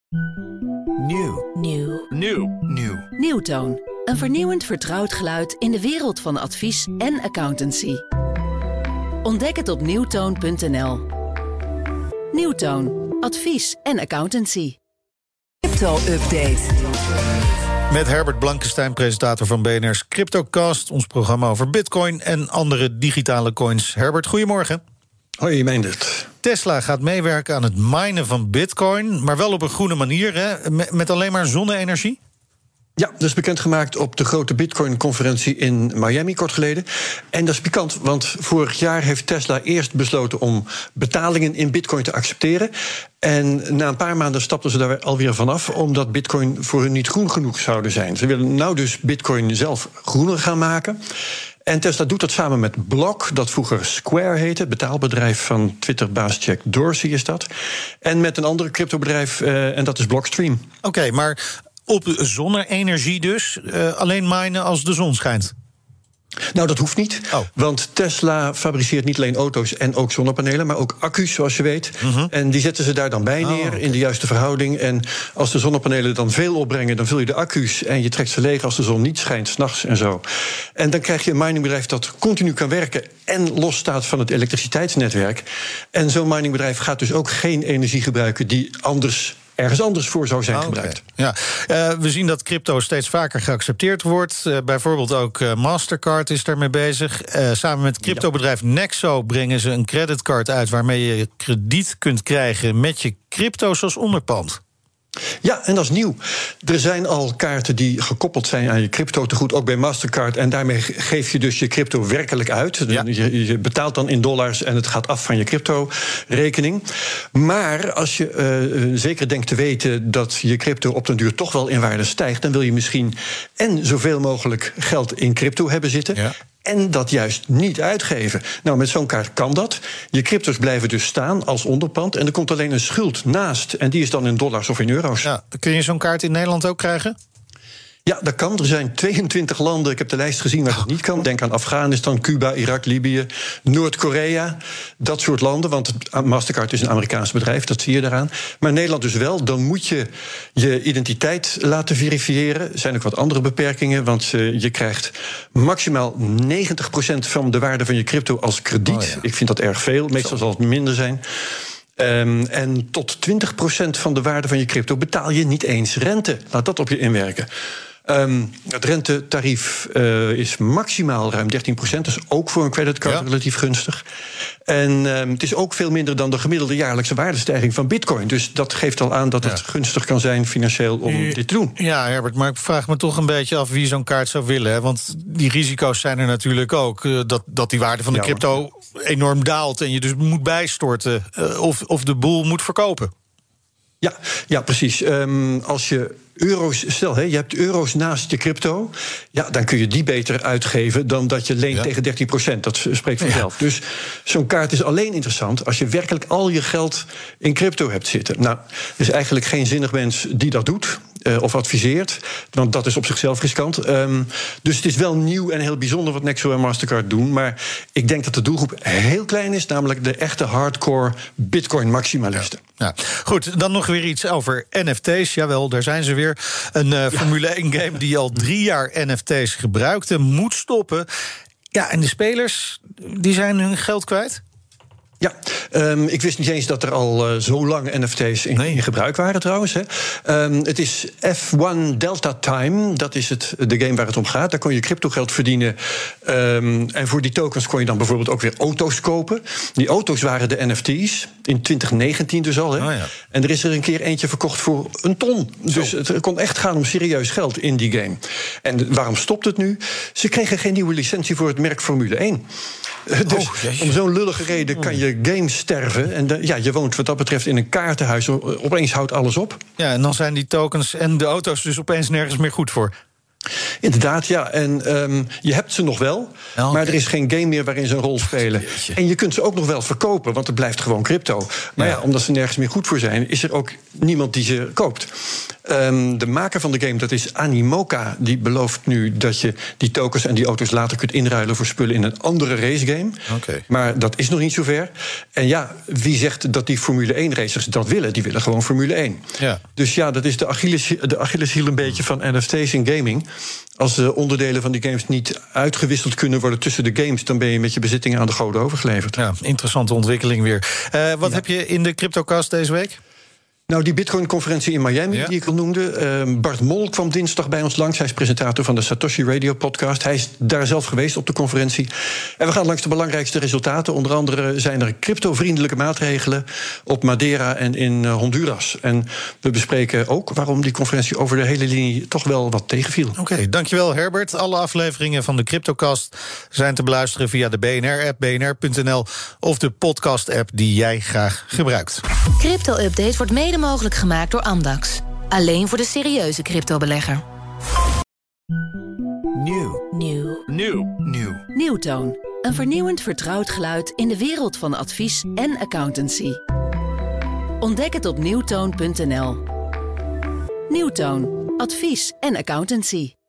Nieuw. Nieuwtoon. Een vernieuwend vertrouwd geluid in de wereld van advies en accountancy. Ontdek het op nieuwtoon.nl. Nieuwtoon. Advies en accountancy. Crypto-update. Met Herbert Blankenstein, presentator van BNR's CryptoCast. Ons programma over bitcoin en andere digitale coins. Herbert, goedemorgen. Hoi, je meent het. Tesla gaat meewerken aan het minen van bitcoin, maar wel op een groene manier, hè? Met alleen maar zonne-energie? Ja, dat is bekendgemaakt op de grote Bitcoin-conferentie in Miami kort geleden. En dat is pikant, want vorig jaar heeft Tesla eerst besloten om betalingen in bitcoin te accepteren. En na een paar maanden stapten ze daar alweer vanaf, omdat bitcoin voor hun niet groen genoeg zouden zijn. Ze willen nou dus bitcoin zelf groener gaan maken. En Tesla doet dat samen met Block, dat vroeger Square heette, betaalbedrijf van Twitter-baas Jack Dorsey is dat. En met een ander cryptobedrijf, en dat is Blockstream. Oké, maar op zonne-energie dus, alleen minen als de zon schijnt? Nou, dat hoeft niet, want Tesla fabriceert niet alleen auto's en ook zonnepanelen, maar ook accu's, zoals je weet. En die zetten ze daar dan bij neer in de juiste verhouding. En als de zonnepanelen dan veel opbrengen, dan vul je de accu's en je trekt ze leeg als de zon niet schijnt, 's nachts en zo. En dan krijg je een miningbedrijf dat continu kan werken en losstaat van het elektriciteitsnetwerk. En zo'n miningbedrijf gaat dus ook geen energie gebruiken die ergens anders voor zou zijn gebruikt. Ja. We zien dat crypto steeds vaker geaccepteerd wordt. Bijvoorbeeld ook Mastercard is daarmee bezig. Samen met cryptobedrijf Nexo brengen ze een creditcard uit waarmee je krediet kunt krijgen met je crypto's als onderpand. Ja, en dat is nieuw. Er zijn al kaarten die gekoppeld zijn aan je crypto-tegoed, ook bij Mastercard. En daarmee geef je dus je crypto werkelijk uit. Ja. Je betaalt dan in dollars en het gaat af van je crypto-rekening. Maar als je zeker denkt te weten dat je crypto op den duur toch wel in waarde stijgt, dan wil je misschien en zoveel mogelijk geld in crypto hebben zitten. Ja. En dat juist niet uitgeven. Nou, met zo'n kaart kan dat. Je crypto's blijven dus staan als onderpand. En er komt alleen een schuld naast. En die is dan in dollars of in euro's. Ja, kun je zo'n kaart in Nederland ook krijgen? Ja, dat kan. Er zijn 22 landen, ik heb de lijst gezien waar het niet kan. Denk aan Afghanistan, Cuba, Irak, Libië, Noord-Korea. Dat soort landen, want Mastercard is een Amerikaans bedrijf, dat zie je daaraan. Maar Nederland dus wel. Dan moet je je identiteit laten verifiëren. Er zijn ook wat andere beperkingen, want je krijgt maximaal 90% van de waarde van je crypto als krediet. Oh ja. Ik vind dat erg veel, meestal zal het minder zijn. En tot 20% van de waarde van je crypto betaal je niet eens rente. Laat dat op je inwerken. Het rentetarief is maximaal ruim 13%. Dus ook voor een creditcard relatief gunstig. En het is ook veel minder dan de gemiddelde jaarlijkse waardestijging van bitcoin. Dus dat geeft al aan dat het gunstig kan zijn financieel om dit te doen. Ja, Herbert, maar ik vraag me toch een beetje af wie zo'n kaart zou willen. Hè? Want die risico's zijn er natuurlijk ook. Dat die waarde van de crypto enorm daalt en je dus moet bijstorten of de boel moet verkopen. Ja, precies. Als je euro's, stel, je hebt euro's naast je crypto, dan kun je die beter uitgeven dan dat je leent tegen 13%. Dat spreekt vanzelf. Ja. Dus zo'n kaart is alleen interessant als je werkelijk al je geld in crypto hebt zitten. Nou, er is eigenlijk geen zinnig mens die dat doet of adviseert, want dat is op zichzelf riskant. Dus het is wel nieuw en heel bijzonder wat Nexo en Mastercard doen, maar ik denk dat de doelgroep heel klein is, namelijk de echte hardcore Bitcoin-maximalisten. Ja. Goed, dan nog weer iets over NFT's. Jawel, daar zijn ze weer. Een Formule 1-game die al 3 jaar NFT's gebruikte, moet stoppen. Ja, en de spelers, die zijn hun geld kwijt? Ja, ik wist niet eens dat er al zo lang NFT's in gebruik waren trouwens. Hè. Het is F1 Delta Time, dat is de game waar het om gaat. Daar kon je cryptogeld verdienen. En voor die tokens kon je dan bijvoorbeeld ook weer auto's kopen. Die auto's waren de NFT's, in 2019 dus al. Hè. Oh ja. En er is er een keer eentje verkocht voor een ton. Dus het kon echt gaan om serieus geld in die game. En waarom stopt het nu? Ze kregen geen nieuwe licentie voor het merk Formule 1. Dus om zo'n lullige reden kan je games sterven. En je woont wat dat betreft in een kaartenhuis. Opeens houdt alles op. Ja, en dan zijn die tokens en de auto's dus opeens nergens meer goed voor. Inderdaad, ja. En je hebt ze nog wel, maar er is geen game meer waarin ze een rol spelen. En je kunt ze ook nog wel verkopen, want het blijft gewoon crypto. Maar omdat ze nergens meer goed voor zijn, is er ook niemand die ze koopt. De maker van de game, dat is Animoca, die belooft nu dat je die tokens en die auto's later kunt inruilen voor spullen in een andere racegame. Okay. Maar dat is nog niet zover. En ja, wie zegt dat die Formule 1-racers dat willen? Die willen gewoon Formule 1. Ja. Dus ja, dat is de Achilleshiel een beetje van NFT's in gaming. Als de onderdelen van die games niet uitgewisseld kunnen worden tussen de games, dan ben je met je bezittingen aan de goden overgeleverd. Ja, interessante ontwikkeling weer. Wat heb je in de CryptoCast deze week? Nou, die Bitcoin-conferentie in Miami, die ik al noemde. Bart Mol kwam dinsdag bij ons langs. Hij is presentator van de Satoshi Radio podcast. Hij is daar zelf geweest op de conferentie. En we gaan langs de belangrijkste resultaten. Onder andere zijn er crypto-vriendelijke maatregelen op Madeira en in Honduras. En we bespreken ook waarom die conferentie over de hele linie toch wel wat tegenviel. Oké, dankjewel Herbert. Alle afleveringen van de CryptoCast zijn te beluisteren via de BNR-app, bnr.nl... of de podcast-app die jij graag gebruikt. Crypto-update wordt mede mogelijk gemaakt door Amdax. Alleen voor de serieuze cryptobelegger. Nieuw. Nieuwtoon. Een vernieuwend vertrouwd geluid in de wereld van advies en accountancy. Ontdek het op nieuwtoon.nl. Nieuwtoon. Advies en accountancy.